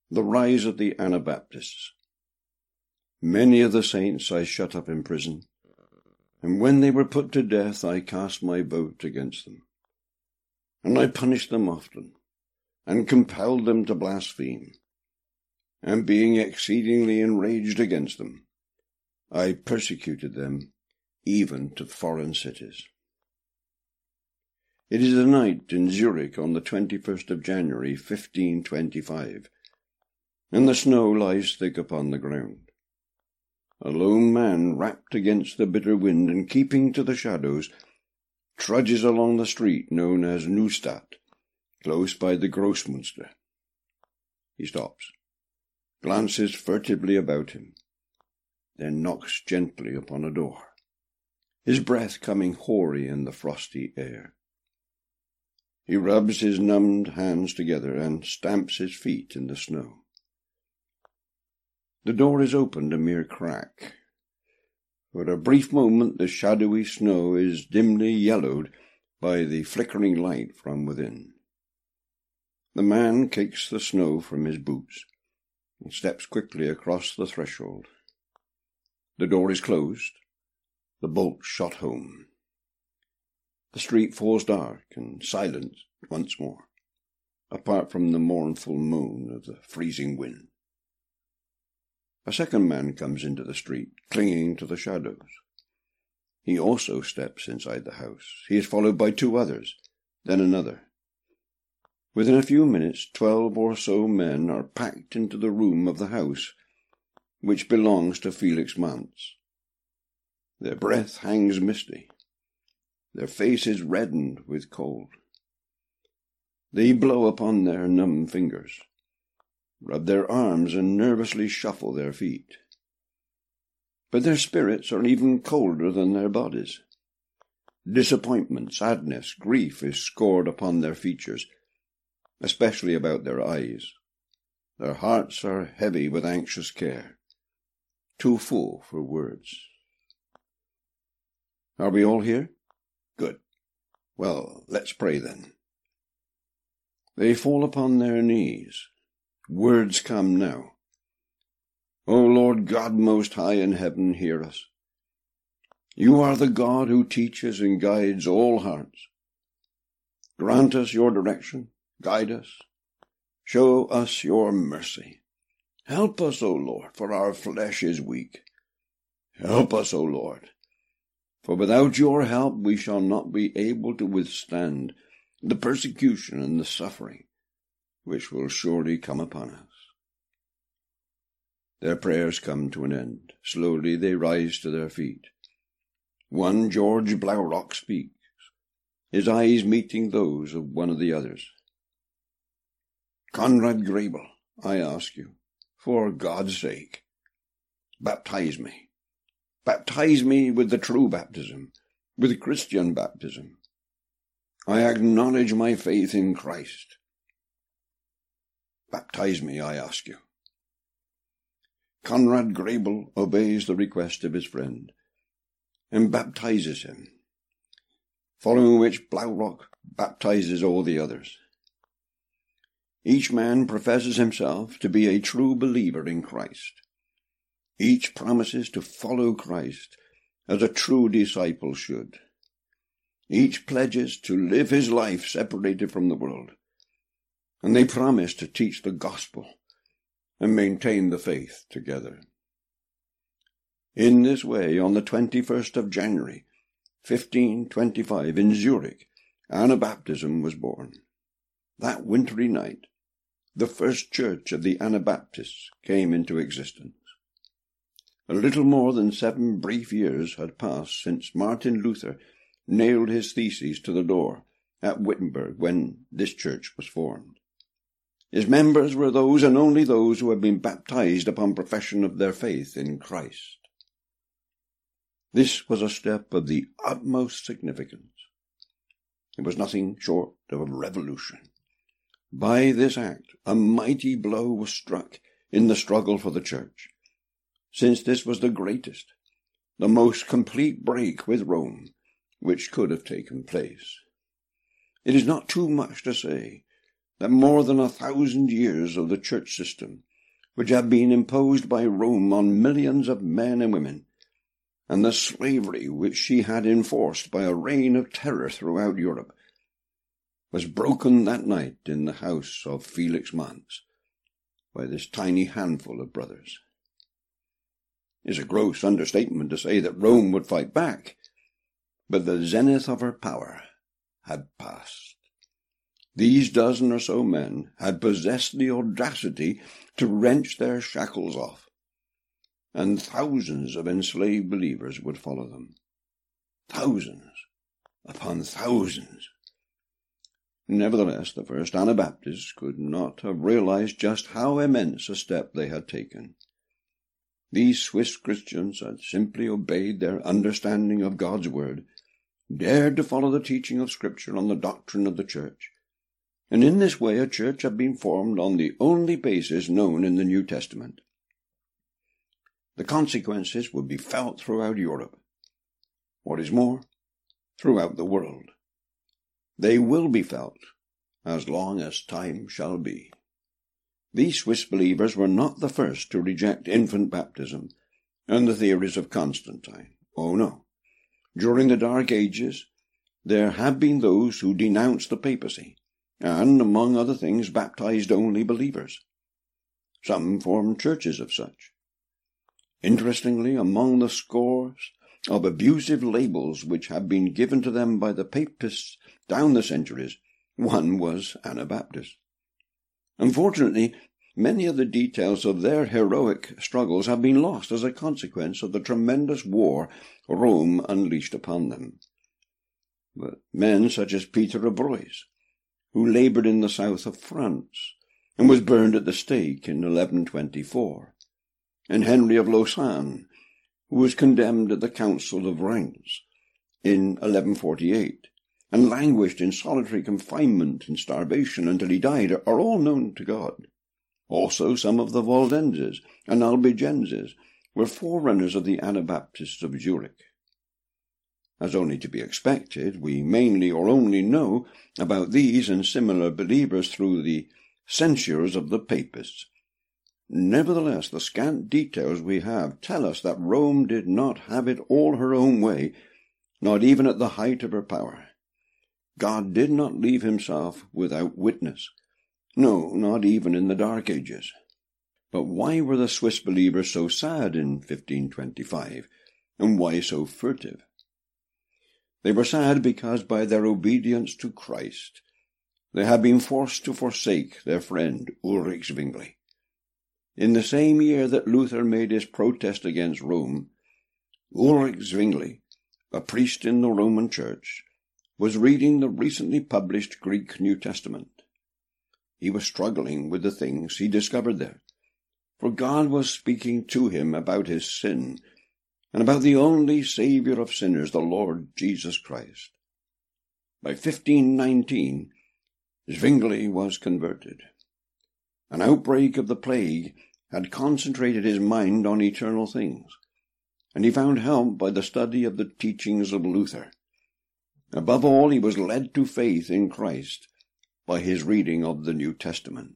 The rise of the Anabaptists. Many of the saints I shut up in prison, and when they were put to death, I cast my vote against them. And I punished them often, and compelled them to blaspheme. And being exceedingly enraged against them, I persecuted them even to foreign cities. It is a night in Zurich on the 21st of January, 1525, and the snow lies thick upon the ground. A lone man, wrapped against the bitter wind and keeping to the shadows, trudges along the street known as Neustadt, close by the Grossmünster. He stops, glances furtively about him, then knocks gently upon a door, his breath coming hoary in the frosty air. He rubs his numbed hands together and stamps his feet in the snow. The door is opened a mere crack. For a brief moment the shadowy snow is dimly yellowed by the flickering light from within. The man kicks the snow from his boots and steps quickly across the threshold. The door is closed, the bolt shot home. The street falls dark and silent once more, apart from the mournful moan of the freezing wind. A second man comes into the street, clinging to the shadows. He also steps inside the house. He is followed by two others, then another. Within a few minutes, 12 or so men are packed into the room of the house, which belongs to Felix Manz. Their breath hangs misty. Their faces reddened with cold. They blow upon their numb fingers, rub their arms and nervously shuffle their feet. But their spirits are even colder than their bodies. Disappointment, sadness, grief is scored upon their features, especially about their eyes. Their hearts are heavy with anxious care, too full for words. Are we all here? Good. Well, let's pray then. They fall upon their knees. Words come now. O Lord God most high in heaven, hear us. You are the God who teaches and guides all hearts. Grant us your direction, guide us, show us your mercy. Help us, O Lord, for our flesh is weak. Help us, O Lord, for without your help we shall not be able to withstand the persecution and the suffering which will surely come upon us. Their prayers come to an end. Slowly they rise to their feet. One, George Blaurock, speaks, his eyes meeting those of one of the others. Conrad Grebel, I ask you, for God's sake, baptize me. Baptize me with the true baptism, with Christian baptism. I acknowledge my faith in Christ. Baptize me, I ask you. Conrad Grebel obeys the request of his friend and baptizes him, following which Blaurock baptizes all the others. Each man professes himself to be a true believer in Christ. Each promises to follow Christ as a true disciple should. Each pledges to live his life separated from the world, and they promise to teach the gospel and maintain the faith together. In this way, on the 21st of January, 1525, in Zurich, Anabaptism was born. That wintry night, the first church of the Anabaptists came into existence. A little more than 7 brief years had passed since Martin Luther nailed his theses to the door at Wittenberg when this church was formed. His members were those and only those who had been baptized upon profession of their faith in Christ. This was a step of the utmost significance. It was nothing short of a revolution. By this act, a mighty blow was struck in the struggle for the church, since this was the greatest, the most complete break with Rome which could have taken place. It is not too much to say that more than 1,000 years of the church system, which had been imposed by Rome on millions of men and women, and the slavery which she had enforced by a reign of terror throughout Europe, was broken that night in the house of Felix Manz by this tiny handful of brothers. It's a gross understatement to say that Rome would fight back, but the zenith of her power had passed. These dozen or so men had possessed the audacity to wrench their shackles off, and thousands of enslaved believers would follow them. Thousands upon thousands. Nevertheless, the first Anabaptists could not have realized just how immense a step they had taken. These Swiss Christians had simply obeyed their understanding of God's word, dared to follow the teaching of Scripture on the doctrine of the church, and in this way a church had been formed on the only basis known in the New Testament. The consequences would be felt throughout Europe. What is more, throughout the world. They will be felt as long as time shall be. These Swiss believers were not the first to reject infant baptism and the theories of Constantine. Oh no. During the Dark Ages, there have been those who denounced the papacy, and, among other things, baptized only believers. Some formed churches of such. Interestingly, among the scores of abusive labels which have been given to them by the papists down the centuries, one was Anabaptist. Unfortunately, many of the details of their heroic struggles have been lost as a consequence of the tremendous war Rome unleashed upon them. But men such as Peter of Blois, who laboured in the south of France, and was burned at the stake in 1124, and Henry of Lausanne, who was condemned at the Council of Reims in 1148, and languished in solitary confinement and starvation until he died, are all known to God. Also some of the Waldenses and Albigenses were forerunners of the Anabaptists of Zurich. As only to be expected, we mainly or only know about these and similar believers through the censures of the papists. Nevertheless, the scant details we have tell us that Rome did not have it all her own way, not even at the height of her power. God did not leave himself without witness. No, not even in the Dark Ages. But why were the Swiss believers so sad in 1525, and why so furtive? They were sad because by their obedience to Christ, they had been forced to forsake their friend Ulrich Zwingli. In the same year that Luther made his protest against Rome, Ulrich Zwingli, a priest in the Roman Church, was reading the recently published Greek New Testament. He was struggling with the things he discovered there, for God was speaking to him about his sin and about the only Saviour of sinners, the Lord Jesus Christ. By 1519, Zwingli was converted. An outbreak of the plague had concentrated his mind on eternal things, and he found help by the study of the teachings of Luther. Above all, he was led to faith in Christ by his reading of the New Testament.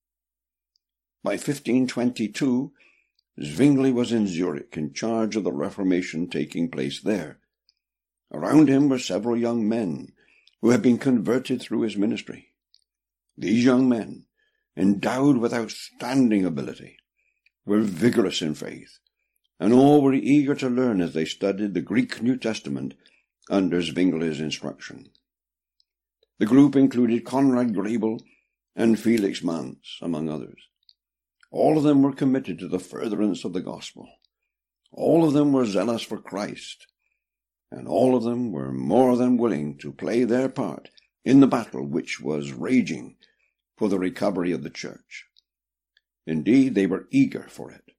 By 1522, Zwingli was in Zurich in charge of the Reformation taking place there. Around him were several young men who had been converted through his ministry. These young men, endowed with outstanding ability, were vigorous in faith, and all were eager to learn as they studied the Greek New Testament under Zwingli's instruction. The group included Conrad Grebel and Felix Manz, among others. All of them were committed to the furtherance of the gospel. All of them were zealous for Christ, and all of them were more than willing to play their part in the battle which was raging for the recovery of the church. Indeed, they were eager for it.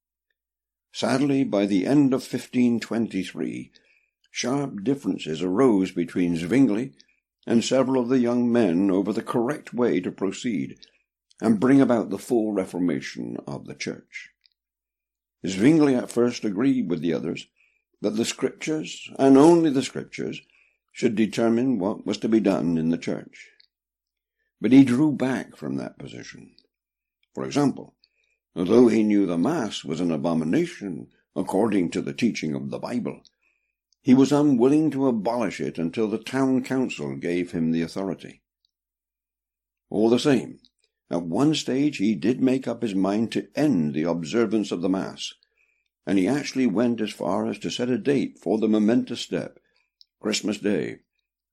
Sadly, by the end of 1523, sharp differences arose between Zwingli and several of the young men over the correct way to proceed and bring about the full reformation of the church. Zwingli at first agreed with the others that the Scriptures, and only the Scriptures, should determine what was to be done in the church. but he drew back from that position. For example, although he knew the Mass was an abomination according to the teaching of the Bible, he was unwilling to abolish it until the town council gave him the authority. All the same, at one stage he did make up his mind to end the observance of the Mass, and he actually went as far as to set a date for the momentous step, Christmas Day,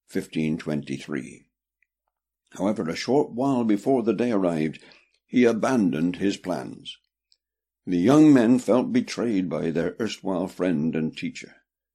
1523. However, a short while before the day arrived, he abandoned his plans. The young men felt betrayed by their erstwhile friend and teacher.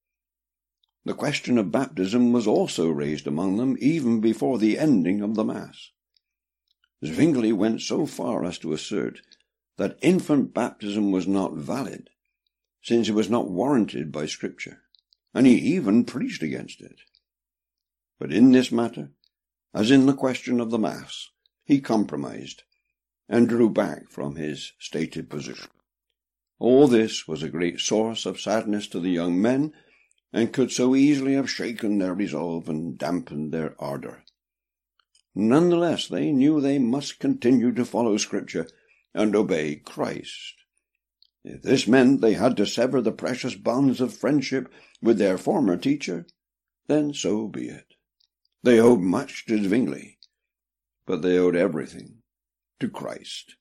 The question of baptism was also raised among them even before the ending of the Mass. Zwingli went so far as to assert that infant baptism was not valid, since it was not warranted by Scripture, and he even preached against it. But in this matter, as in the question of the Mass, he compromised and drew back from his stated position. All this was a great source of sadness to the young men, and could so easily have shaken their resolve and dampened their ardour. Nonetheless, they knew they must continue to follow Scripture and obey Christ. If this meant they had to sever the precious bonds of friendship with their former teacher, then so be it. They owed much to Zwingli, but they owed everything to Christ.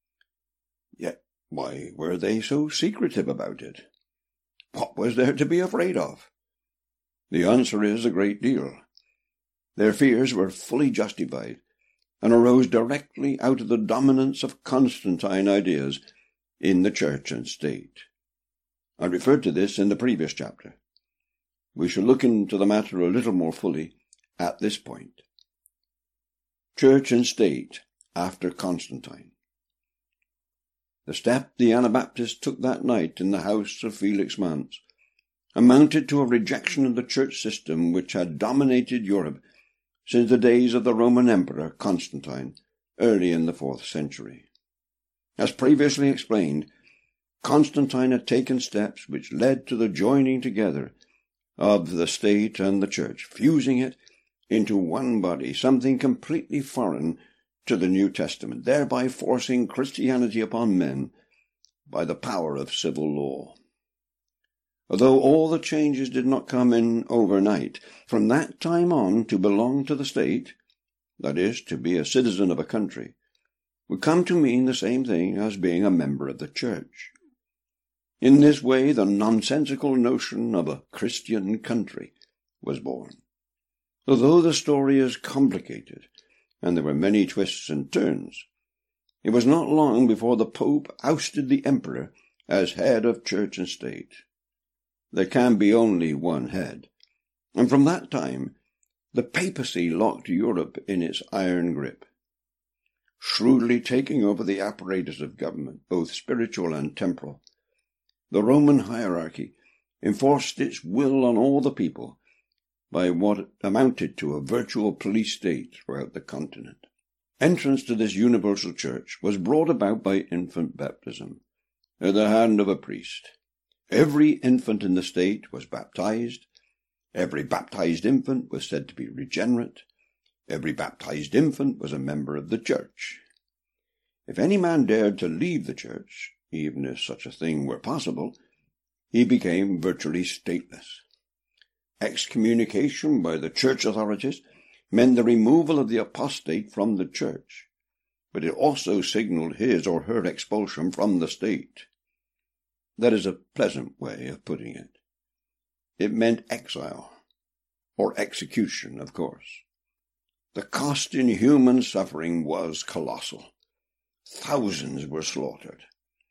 Yet why were they so secretive about it? What was there to be afraid of? The answer is a great deal. Their fears were fully justified, and arose directly out of the dominance of Constantine ideas in the church and state. I referred to this in the previous chapter. We shall look into the matter a little more fully at this point. Church and state after Constantine. The step the Anabaptists took that night in the house of Felix Manz amounted to a rejection of the church system which had dominated Europe since the days of the Roman Emperor Constantine, early in the 4th century. As previously explained, Constantine had taken steps which led to the joining together of the state and the church, fusing it into one body, something completely foreign to the New Testament, thereby forcing Christianity upon men by the power of civil law. Although all the changes did not come in overnight, from that time on to belong to the state, that is, to be a citizen of a country, would come to mean the same thing as being a member of the church. In this way, the nonsensical notion of a Christian country was born. Although the story is complicated, and there were many twists and turns, it was not long before the Pope ousted the Emperor as head of church and state. There can be only one head, and from that time the papacy locked Europe in its iron grip, shrewdly taking over the apparatus of government, both spiritual and temporal. The Roman hierarchy enforced its will on all the people by what amounted to a virtual police state throughout the continent. Entrance to this universal church was brought about by infant baptism, at the hand of a priest. Every infant in the state was baptized. Every baptized infant was said to be regenerate. Every baptized infant was a member of the church. If any man dared to leave the church, even if such a thing were possible, he became virtually stateless. Excommunication by the church authorities meant the removal of the apostate from the church, but it also signaled his or her expulsion from the state. That is a pleasant way of putting it. It meant exile, or execution, of course. The cost in human suffering was colossal. Thousands were slaughtered.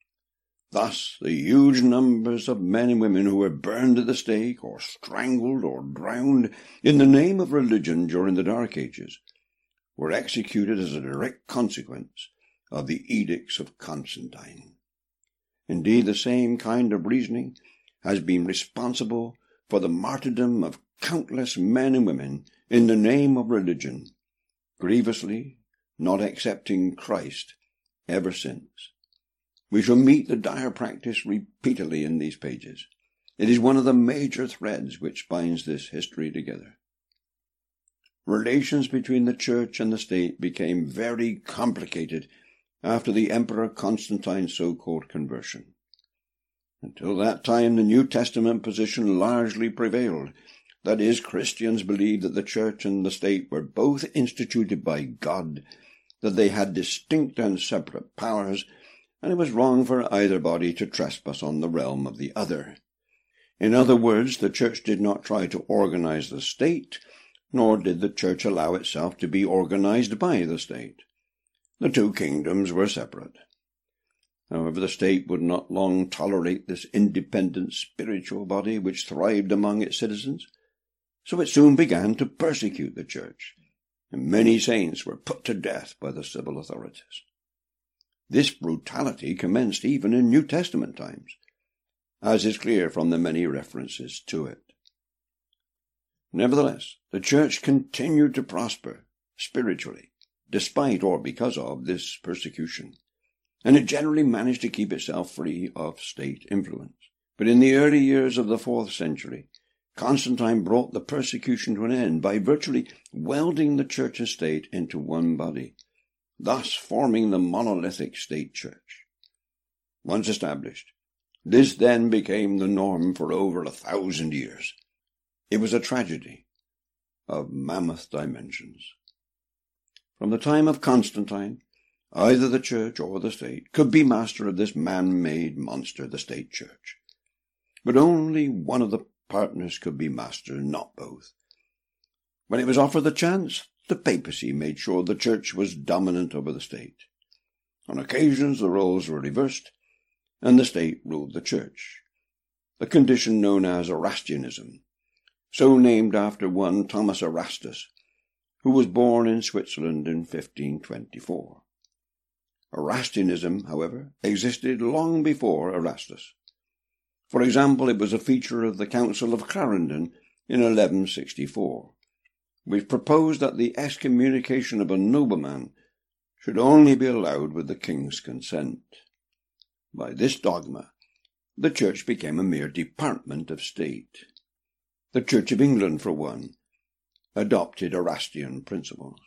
Thus, the huge numbers of men and women who were burned at the stake, or strangled, or drowned in the name of religion during the Dark Ages, were executed as a direct consequence of the edicts of Constantine. Indeed, the same kind of reasoning has been responsible for the martyrdom of countless men and women in the name of religion, grievously not accepting Christ ever since. We shall meet the dire practice repeatedly in these pages. It is one of the major threads which binds this history together. relations between the church and the state became very complicated after the Emperor Constantine's so-called conversion. Until that time, the New Testament position largely prevailed. That is, Christians believed that the church and the state were both instituted by God, that they had distinct and separate powers, and it was wrong for either body to trespass on the realm of the other. In other words, the church did not try to organize the state, nor did the church allow itself to be organized by the state. The two kingdoms were separate. However, the state would not long tolerate this independent spiritual body which thrived among its citizens, so it soon began to persecute the church, and many saints were put to death by the civil authorities. This brutality commenced even in New Testament times, as is clear from the many references to it. Nevertheless, the church continued to prosper spiritually, despite or because of this persecution, and it generally managed to keep itself free of state influence. But in the early years of the 4th century, Constantine brought the persecution to an end by virtually welding the church and state into one body, thus forming the monolithic state church. Once established, this then became the norm for over 1,000 years. It was a tragedy of mammoth dimensions. From the time of Constantine, either the church or the state could be master of this man-made monster, the state church. But only one of the partners could be master, not both. When it was offered the chance, the papacy made sure the church was dominant over the state. On occasions the roles were reversed, and the state ruled the church, a condition known as Erastianism, so named after one Thomas Erastus, who was born in Switzerland in 1524. Erastianism, however, existed long before Erastus. For example, it was a feature of the Council of Clarendon in 1164, which proposed that the excommunication of a nobleman should only be allowed with the king's consent. By this dogma, the church became a mere department of state. The Church of England, for one, adopted Erastian principles.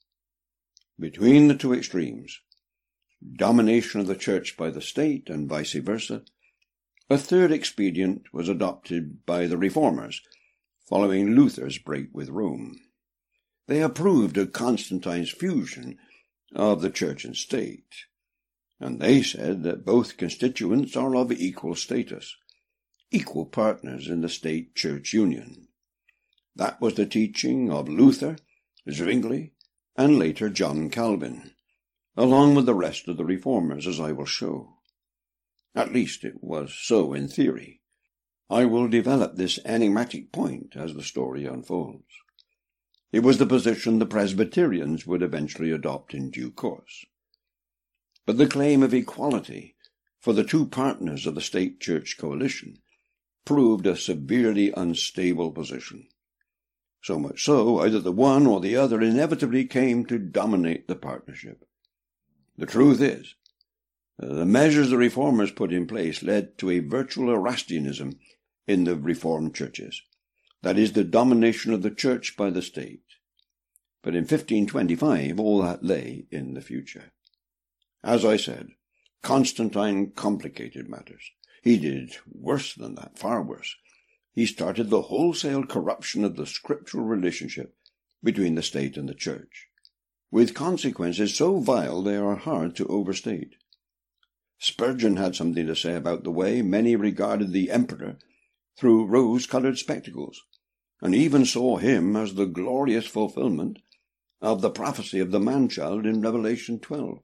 Between the two extremes, domination of the church by the state and vice versa, a third expedient was adopted by the Reformers, following Luther's break with Rome. They approved of Constantine's fusion of the church and state, and they said that both constituents are of equal status, equal partners in the state-church union. That was the teaching of Luther, Zwingli, and later John Calvin, along with the rest of the Reformers, as I will show. At least it was so in theory. I will develop this enigmatic point as the story unfolds. It was the position the Presbyterians would eventually adopt in due course. But the claim of equality for the two partners of the state-church coalition proved a severely unstable position. So much so, either the one or the other inevitably came to dominate the partnership. The truth is, the measures the Reformers put in place led to a virtual Erastianism in the Reformed churches, that is, the domination of the church by the state. But in 1525 all that lay in the future. As I said, Constantine complicated matters. He did worse than that, far worse. He started the wholesale corruption of the scriptural relationship between the state and the church, with consequences so vile they are hard to overstate. Spurgeon had something to say about the way many regarded the emperor through rose-colored spectacles, and even saw him as the glorious fulfillment of the prophecy of the man-child in Revelation 12.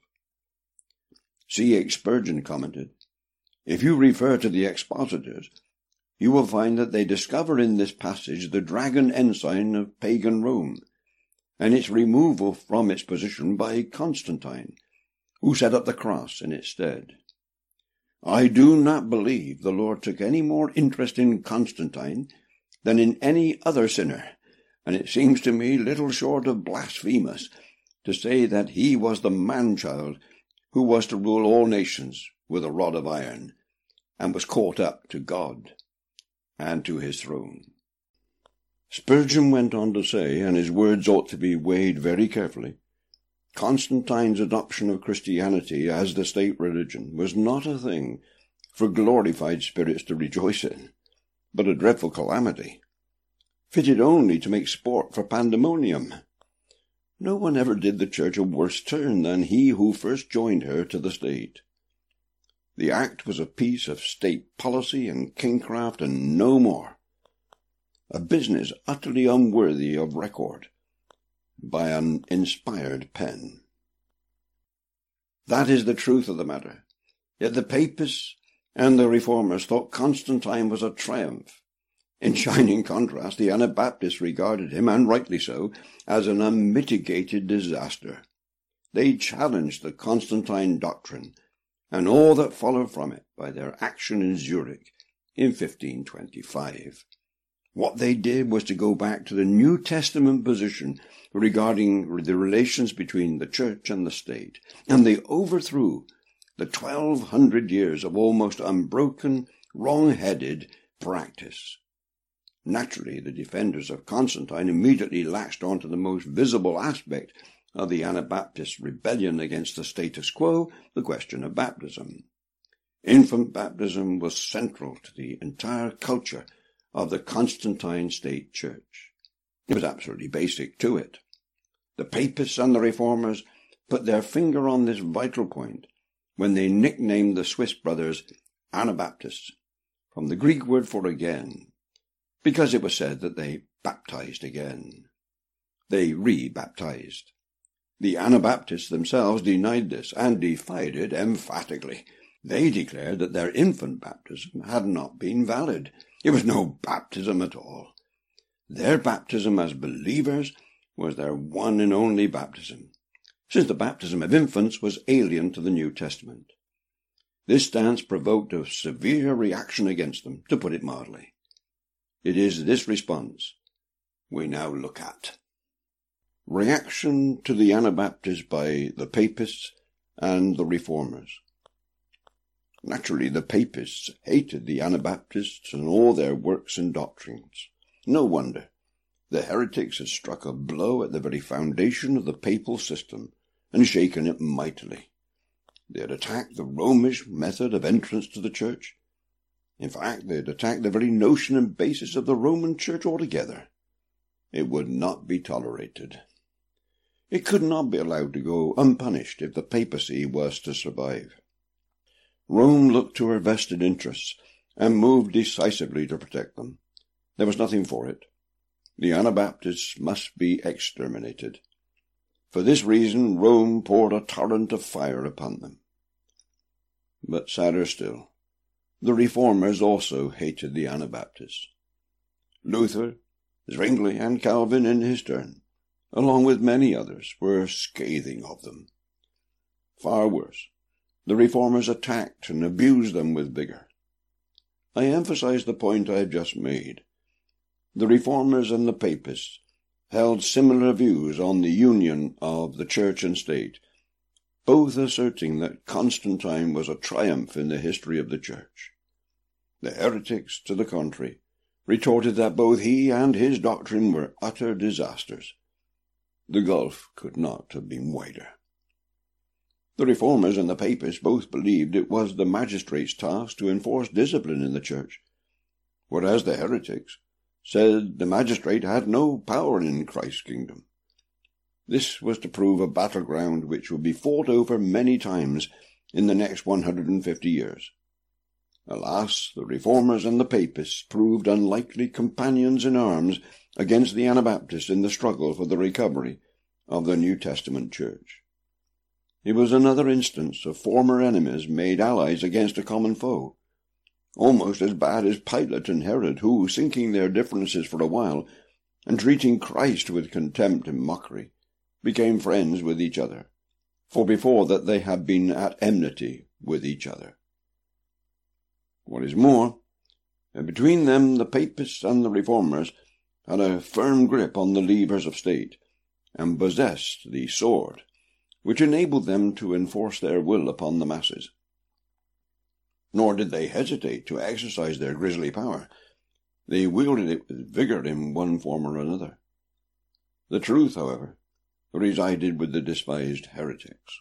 C. H. Spurgeon commented, "If you refer to the expositors, you will find that they discover in this passage the dragon ensign of pagan Rome, and its removal from its position by Constantine, who set up the cross in its stead. I do not believe the Lord took any more interest in Constantine than in any other sinner, and it seems to me little short of blasphemous to say that he was the man-child who was to rule all nations with a rod of iron, and was caught up to God and to his throne." Spurgeon went on to say, and his words ought to be weighed very carefully, Constantine's adoption of Christianity as the state religion was not a thing for glorified spirits to rejoice in, but a dreadful calamity, fitted only to make sport for pandemonium. No one ever did the church a worse turn than he who first joined her to the state. The act was a piece of state policy and kingcraft and no more, a business utterly unworthy of record by an inspired pen. That is the truth of the matter. Yet the Papists and the Reformers thought Constantine was a triumph. In shining contrast, the Anabaptists regarded him, and rightly so, as an unmitigated disaster. They challenged the Constantine doctrine, and all that followed from it, by their action in Zurich in 1525. What they did was to go back to the New Testament position regarding the relations between the church and the state, and they overthrew the 1,200 years of almost unbroken, wrong-headed practice. Naturally, the defenders of Constantine immediately latched on to the most visible aspect of the Anabaptist rebellion against the status quo, the question of baptism. Infant baptism was central to the entire culture of the Constantine state church. It was absolutely basic to it. The Papists and the Reformers put their finger on this vital point when they nicknamed the Swiss brothers Anabaptists, from the Greek word for again, because it was said that they baptized again. They re-baptized. The Anabaptists themselves denied this and defied it emphatically. They declared that their infant baptism had not been valid. It was no baptism at all. Their baptism as believers was their one and only baptism, since the baptism of infants was alien to the New Testament. This stance provoked a severe reaction against them, to put it mildly. It is this response we now look at. Reaction to the Anabaptists by the Papists and the Reformers. Naturally, the Papists hated the Anabaptists and all their works and doctrines. No wonder. The heretics had struck a blow at the very foundation of the papal system and shaken it mightily. They had attacked the Romish method of entrance to the church. In fact, they had attacked the very notion and basis of the Roman Church altogether. It would not be tolerated. It could not be allowed to go unpunished if the papacy was to survive. Rome looked to her vested interests and moved decisively to protect them. There was nothing for it. The Anabaptists must be exterminated. For this reason, Rome poured a torrent of fire upon them. But sadder still, the Reformers also hated the Anabaptists. Luther, Zwingli, and Calvin in his turn, along with many others, were scathing of them. Far worse, the Reformers attacked and abused them with vigor. I emphasize the point I have just made. The Reformers and the Papists held similar views on the union of the church and state, both asserting that Constantine was a triumph in the history of the church. The heretics, to the contrary, retorted that both he and his doctrine were utter disasters. The gulf could not have been wider. The Reformers and the Papists both believed it was the magistrate's task to enforce discipline in the church, whereas the heretics said the magistrate had no power in Christ's kingdom. This was to prove a battleground which would be fought over many times in the next 150 years. Alas, the Reformers and the Papists proved unlikely companions in arms against the Anabaptists in the struggle for the recovery of the New Testament church. It was another instance of former enemies made allies against a common foe, almost as bad as Pilate and Herod, who, sinking their differences for a while, and treating Christ with contempt and mockery, became friends with each other, for before that they had been at enmity with each other. What is more, between them the Papists and the Reformers had a firm grip on the levers of state, and possessed the sword, which enabled them to enforce their will upon the masses. Nor did they hesitate to exercise their grisly power. They wielded it with vigour in one form or another. The truth, however, resided with the despised heretics.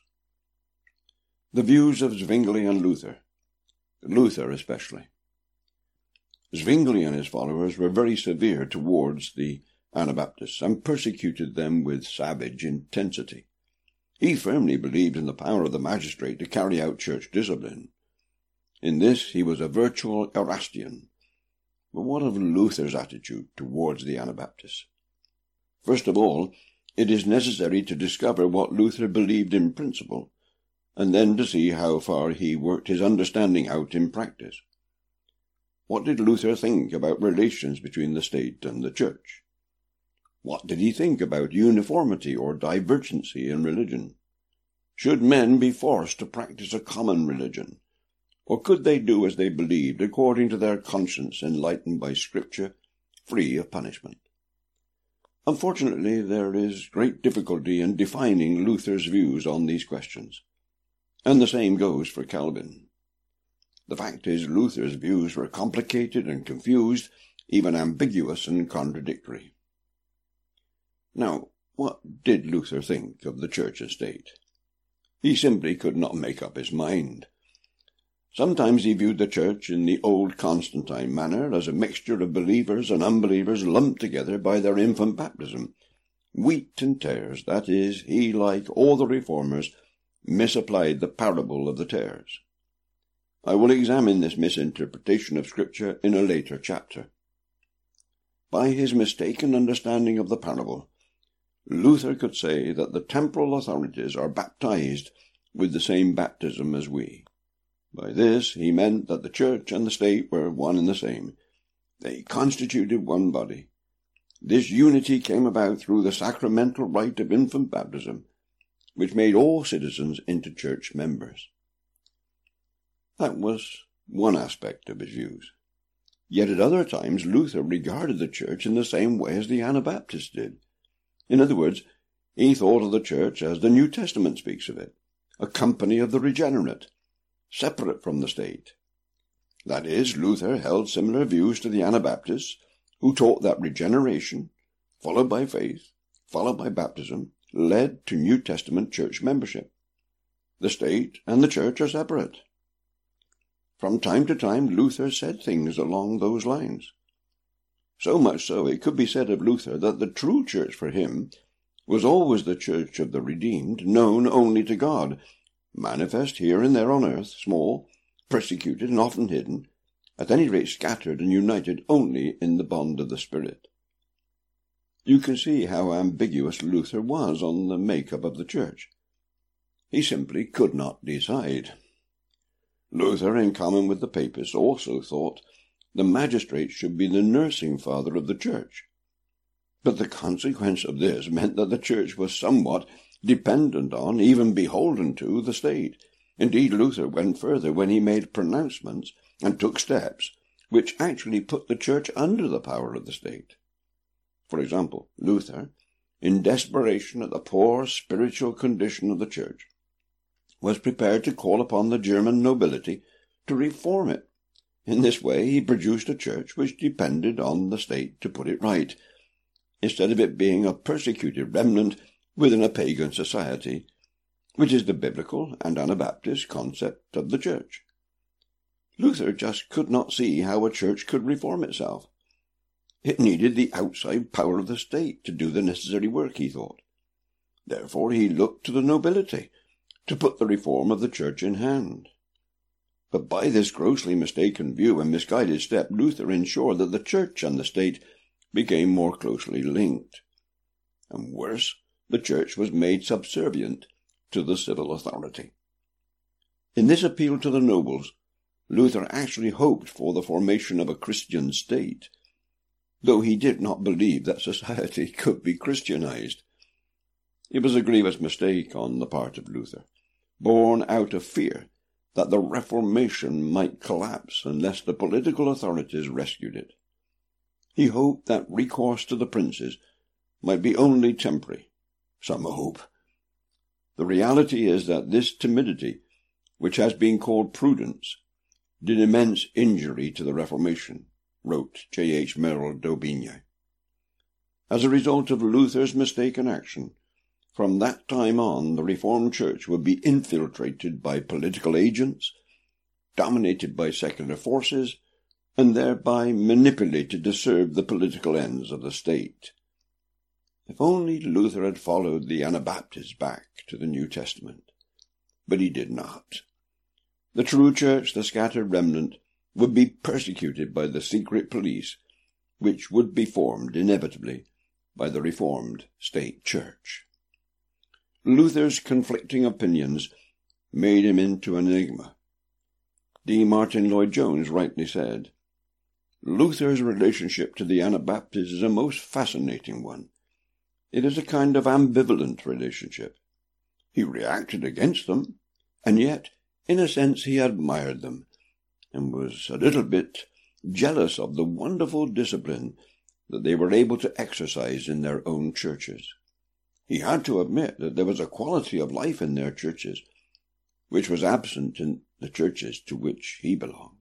The views of Zwingli and Luther especially. Zwingli and his followers were very severe towards the Anabaptists and persecuted them with savage intensity. He firmly believed in the power of the magistrate to carry out church discipline. In this he was a virtual Erastian. But what of Luther's attitude towards the Anabaptists? First of all, it is necessary to discover what Luther believed in principle, and then to see how far he worked his understanding out in practice. What did Luther think about relations between the state and the church? What did he think about uniformity or divergency in religion? Should men be forced to practice a common religion, or could they do as they believed according to their conscience enlightened by Scripture, free of punishment? Unfortunately, there is great difficulty in defining Luther's views on these questions, and the same goes for Calvin. The fact is, Luther's views were complicated and confused, even ambiguous and contradictory. Now, what did Luther think of the church and state? He simply could not make up his mind. Sometimes he viewed the church in the old Constantine manner as a mixture of believers and unbelievers lumped together by their infant baptism. Wheat and tares, that is, he, like all the reformers, misapplied the parable of the tares. I will examine this misinterpretation of Scripture in a later chapter. By his mistaken understanding of the parable, Luther could say that the temporal authorities are baptized with the same baptism as we. By this he meant that the church and the state were one and the same. They constituted one body. This unity came about through the sacramental rite of infant baptism, which made all citizens into church members. That was one aspect of his views. Yet at other times Luther regarded the church in the same way as the Anabaptists did. In other words, he thought of the church as the New Testament speaks of it, a company of the regenerate, separate from the state. That is, Luther held similar views to the Anabaptists, who taught that regeneration, followed by faith, followed by baptism, led to New Testament church membership. The state and the church are separate. From time to time, Luther said things along those lines. So much so, it could be said of Luther that the true church for him was always the church of the redeemed, known only to God, manifest here and there on earth, small, persecuted, and often hidden, at any rate scattered and united only in the bond of the Spirit. You can see how ambiguous Luther was on the make-up of the church. He simply could not decide. Luther, in common with the Papists, also thought the magistrate should be the nursing father of the church. But the consequence of this meant that the church was somewhat dependent on, even beholden to, the state. Indeed, Luther went further when he made pronouncements and took steps which actually put the church under the power of the state. For example, Luther, in desperation at the poor spiritual condition of the church, was prepared to call upon the German nobility to reform it. In this way he produced a church which depended on the state to put it right, instead of it being a persecuted remnant within a pagan society, which is the biblical and Anabaptist concept of the church. Luther just could not see how a church could reform itself. It needed the outside power of the state to do the necessary work, he thought. Therefore he looked to the nobility to put the reform of the church in hand. But by this grossly mistaken view and misguided step, Luther ensured that the church and the state became more closely linked. And worse, the church was made subservient to the civil authority. In this appeal to the nobles, Luther actually hoped for the formation of a Christian state, though he did not believe that society could be Christianized. It was a grievous mistake on the part of Luther, born out of fear that the Reformation might collapse unless the political authorities rescued it. He hoped that recourse to the princes might be only temporary. Some hope. The reality is that this timidity, which has been called prudence, did immense injury to the Reformation, wrote J.H. Merrill d'Aubigné. As a result of Luther's mistaken action, from that time on the Reformed Church would be infiltrated by political agents, dominated by secular forces, and thereby manipulated to serve the political ends of the state. If only Luther had followed the Anabaptists back to the New Testament. But he did not. The true church, the scattered remnant, would be persecuted by the secret police, which would be formed inevitably by the Reformed State Church. Luther's conflicting opinions made him into an enigma. D. Martin Lloyd-Jones rightly said, "Luther's relationship to the Anabaptists is a most fascinating one. It is a kind of ambivalent relationship. He reacted against them, and yet, in a sense, he admired them, and was a little bit jealous of the wonderful discipline that they were able to exercise in their own churches. He had to admit that there was a quality of life in their churches which was absent in the churches to which he belonged."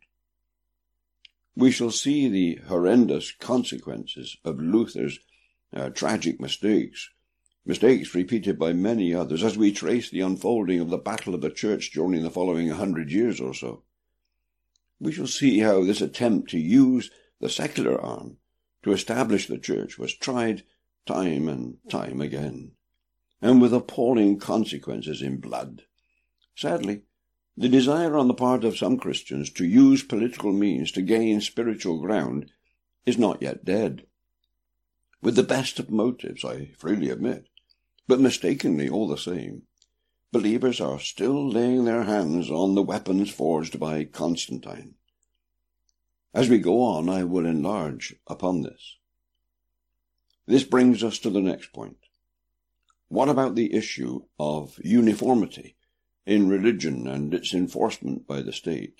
We shall see the horrendous consequences of Luther's tragic mistakes repeated by many others, as we trace the unfolding of the battle of the church during the following 100 years or so. We shall see how this attempt to use the secular arm to establish the church was tried time and time again, and with appalling consequences in blood. Sadly, the desire on the part of some Christians to use political means to gain spiritual ground is not yet dead. With the best of motives, I freely admit, but mistakenly all the same, believers are still laying their hands on the weapons forged by Constantine. As we go on, I will enlarge upon this. This brings us to the next point. What about the issue of uniformity in religion and its enforcement by the state?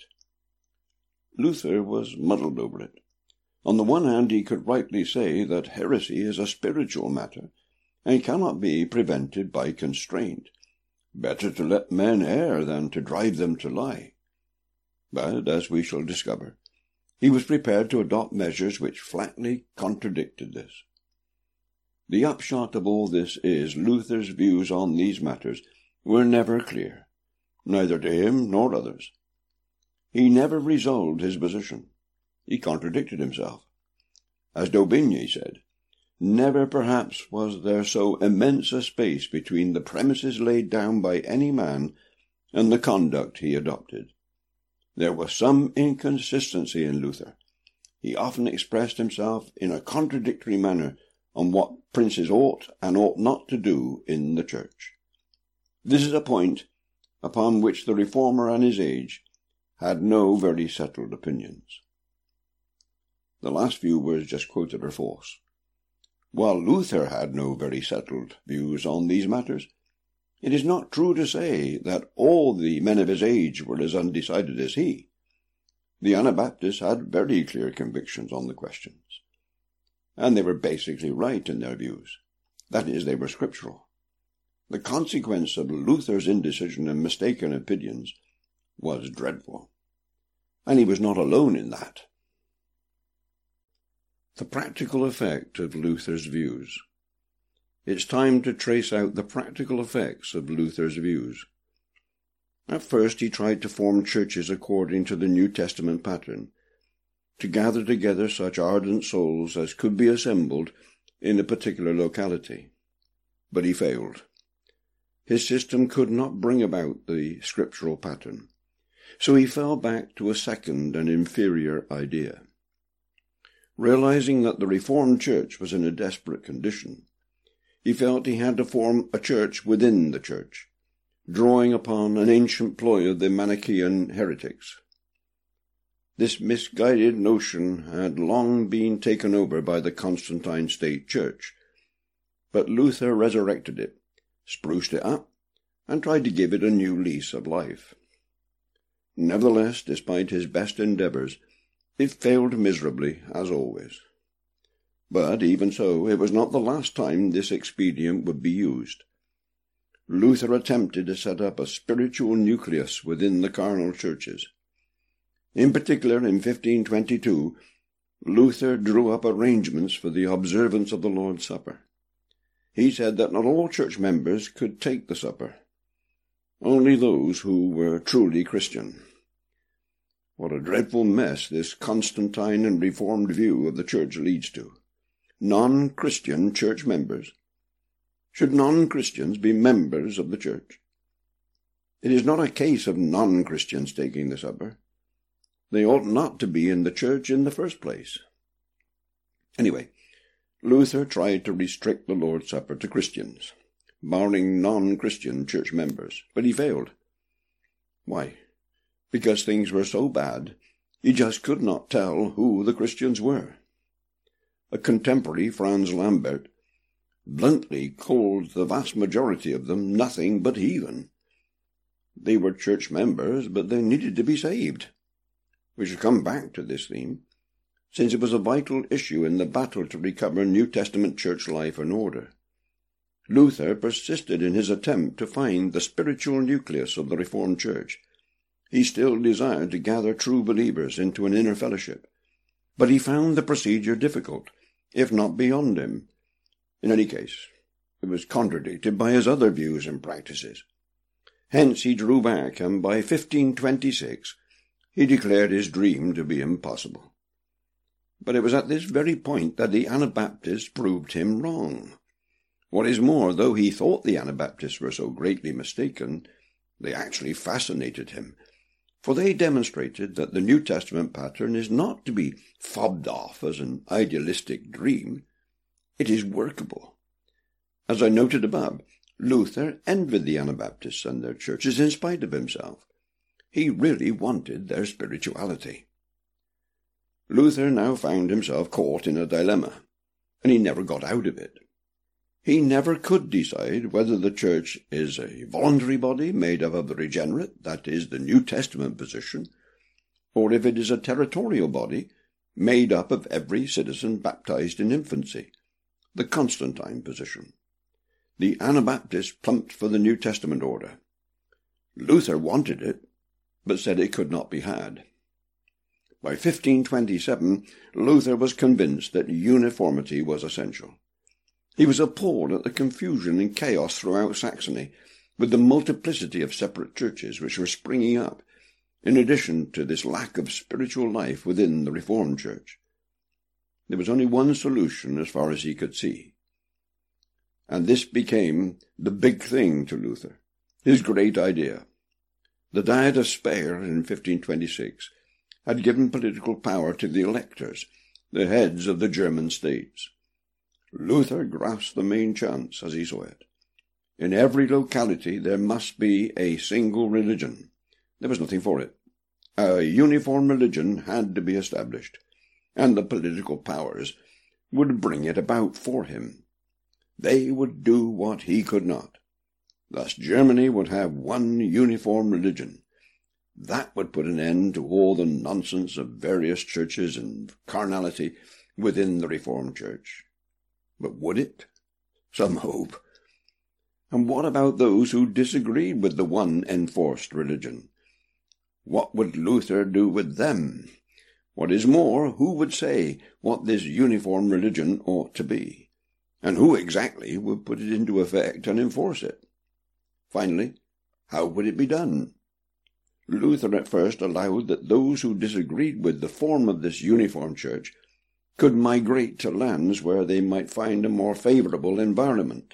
Luther was muddled over it. On the one hand, he could rightly say that heresy is a spiritual matter, and cannot be prevented by constraint. Better to let men err than to drive them to lie. But, as we shall discover, he was prepared to adopt measures which flatly contradicted this. The upshot of all this is Luther's views on these matters were never clear, neither to him nor others. He never resolved his position. He contradicted himself. As d'Aubigné said, never perhaps was there so immense a space between the premises laid down by any man and the conduct he adopted. There was some inconsistency in Luther. He often expressed himself in a contradictory manner on what princes ought and ought not to do in the church. This is a point upon which the Reformer and his age had no very settled opinions. The last few words just quoted are false. While Luther had no very settled views on these matters, it is not true to say that all the men of his age were as undecided as he. The Anabaptists had very clear convictions on the questions, and they were basically right in their views. That is, they were scriptural. The consequence of Luther's indecision and mistaken opinions was dreadful, and he was not alone in that. The practical effect of Luther's views. It's time to trace out the practical effects of Luther's views. At first he tried to form churches according to the New Testament pattern, to gather together such ardent souls as could be assembled in a particular locality. But he failed. His system could not bring about the scriptural pattern, so he fell back to a second and inferior idea. Realizing that the Reformed Church was in a desperate condition, he felt he had to form a church within the church, drawing upon an ancient ploy of the Manichaean heretics. This misguided notion had long been taken over by the Constantine State Church, but Luther resurrected it, spruced it up, and tried to give it a new lease of life. Nevertheless, despite his best endeavours, it failed miserably, as always. But even so, it was not the last time this expedient would be used. Luther attempted to set up a spiritual nucleus within the carnal churches. In particular, in 1522, Luther drew up arrangements for the observance of the Lord's Supper. He said that not all church members could take the supper, only those who were truly Christian. What a dreadful mess this Constantine and Reformed view of the church leads to. Non-Christian church members. Should non-Christians be members of the church? It is not a case of non-Christians taking the supper. They ought not to be in the church in the first place. Anyway, Luther tried to restrict the Lord's Supper to Christians, barring non-Christian church members, but he failed. Why? Because things were so bad, he just could not tell who the Christians were. A contemporary, Franz Lambert, bluntly called the vast majority of them nothing but heathen. They were church members, but they needed to be saved. We shall come back to this theme, since it was a vital issue in the battle to recover New Testament church life and order. Luther persisted in his attempt to find the spiritual nucleus of the Reformed Church. He still desired to gather true believers into an inner fellowship, but he found the procedure difficult, if not beyond him. In any case, it was contradicted by his other views and practices. Hence he drew back, and by 1526 he declared his dream to be impossible. But it was at this very point that the Anabaptists proved him wrong. What is more, though he thought the Anabaptists were so greatly mistaken, they actually fascinated him, for they demonstrated that the New Testament pattern is not to be fobbed off as an idealistic dream. It is workable. As I noted above, Luther envied the Anabaptists and their churches in spite of himself. He really wanted their spirituality. Luther now found himself caught in a dilemma, and he never got out of it. He never could decide whether the church is a voluntary body made up of the regenerate, that is, the New Testament position, or if it is a territorial body made up of every citizen baptized in infancy, the Constantine position. The Anabaptists plumped for the New Testament order. Luther wanted it, but said it could not be had. By 1527, Luther was convinced that uniformity was essential. He was appalled at the confusion and chaos throughout Saxony, with the multiplicity of separate churches which were springing up, in addition to this lack of spiritual life within the Reformed Church. There was only one solution as far as he could see. And this became the big thing to Luther, his great idea. The Diet of Speyer in 1526 had given political power to the electors, the heads of the German states. Luther grasped the main chance as he saw it. In every locality there must be a single religion. There was nothing for it. A uniform religion had to be established, and the political powers would bring it about for him. They would do what he could not. Thus Germany would have one uniform religion. That would put an end to all the nonsense of various churches and carnality within the Reformed Church. But would it? Some hope. And what about those who disagreed with the one enforced religion? What would Luther do with them? What is more, who would say what this uniform religion ought to be? And who exactly would put it into effect and enforce it? Finally, how would it be done? Luther at first allowed that those who disagreed with the form of this uniform church could migrate to lands where they might find a more favorable environment.